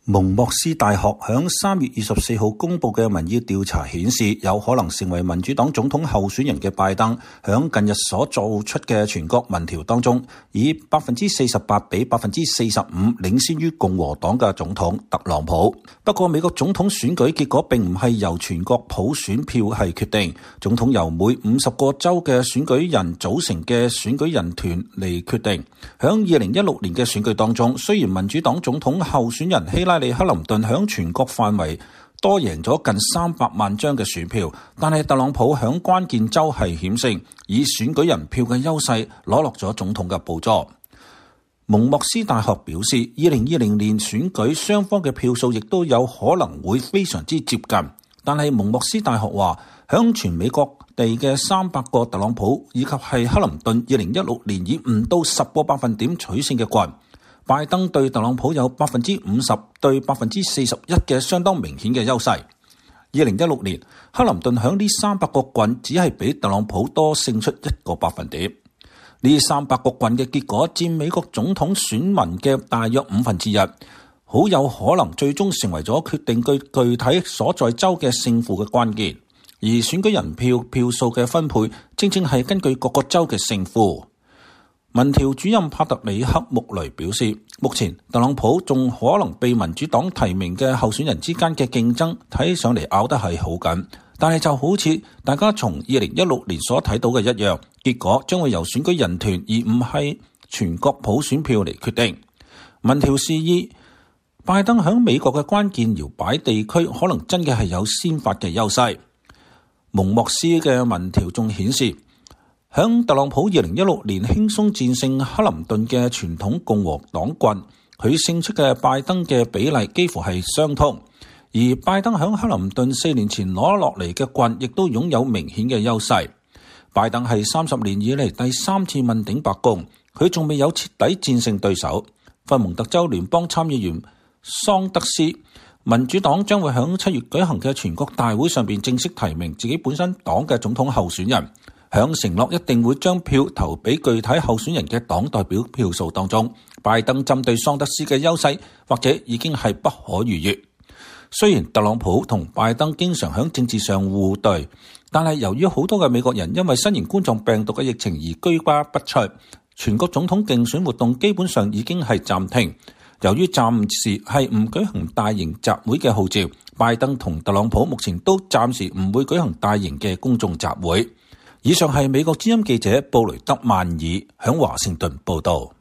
蒙莫斯大學響3月24號公布嘅民意調查顯示，有可能成為民主黨總統候選人嘅拜登，響近日所做出嘅全國民調當中，以 48% 比 45% 領先於共和黨嘅總統特朗普。不過，美國總統選舉結果並唔係由全國普選票係決定，總統由每50個州嘅選舉人組成嘅選舉人團嚟決定。響2016年嘅選舉當中，雖然民主黨總統候選人希拉里·克林頓響全國範圍多贏咗近300萬張嘅選票，但係特朗普響關鍵州係險勝，以選舉人票嘅優勢攞落咗總統嘅寶座。蒙莫斯大學表示，2020年選舉雙方嘅票數亦都有可能會非常之接近，但係蒙莫斯大學話，響全美各地嘅300個特朗普以及係克林頓2016年以唔到10個百分點取勝嘅郡，拜登對特朗普有 50% 對 41% 嘅相當明顯嘅優勢。2016年，克林頓響呢300個郡只係比特朗普多勝出1個百分點。呢300個郡嘅結果佔美國總統選民嘅大約1/5，好有可能最終成為咗決定具體所在州嘅勝負嘅關鍵。而選舉人票數嘅分配，正正係根據各個州嘅勝負。民調主任帕特里克·穆雷表示，目前特朗普仲可能被民主黨提名嘅候選人之間嘅競爭睇上嚟拗得係好緊，但係就好似大家從2016年所睇到嘅一樣，結果將會由選舉人團而唔係全國普選票嚟決定。民調示意拜登響美國嘅關鍵搖擺地區可能真嘅係有先發嘅優勢。蒙莫斯嘅民調仲顯示，響特朗普2016年輕鬆戰勝克林頓嘅傳統共和黨郡，佢勝出嘅拜登嘅比例幾乎係相通，而拜登響克林頓4年前攞落嚟嘅郡亦都擁有明顯嘅優勢。拜登係30年以嚟第3次問鼎白宮，佢仲未有徹底戰勝對手。佛蒙特州聯邦參議員桑德斯，民主黨將會響7月舉行嘅全國大會上邊正式提名自己本身黨嘅總統候選人，響承諾一定會將票投俾具體候選人嘅黨代表票數當中，拜登針對桑德斯嘅優勢或者已經係不可逾越。雖然特朗普同拜登經常響政治上互對，但係由於好多嘅美國人因為新型冠狀病毒嘅疫情而居家不出，全國總統競選活動基本上已經係暫停。由於暫時係唔舉行大型集會嘅號召，拜登同特朗普目前都暫時唔會舉行大型嘅公眾集會。以上係美國之音記者布雷德曼爾響華盛頓報道。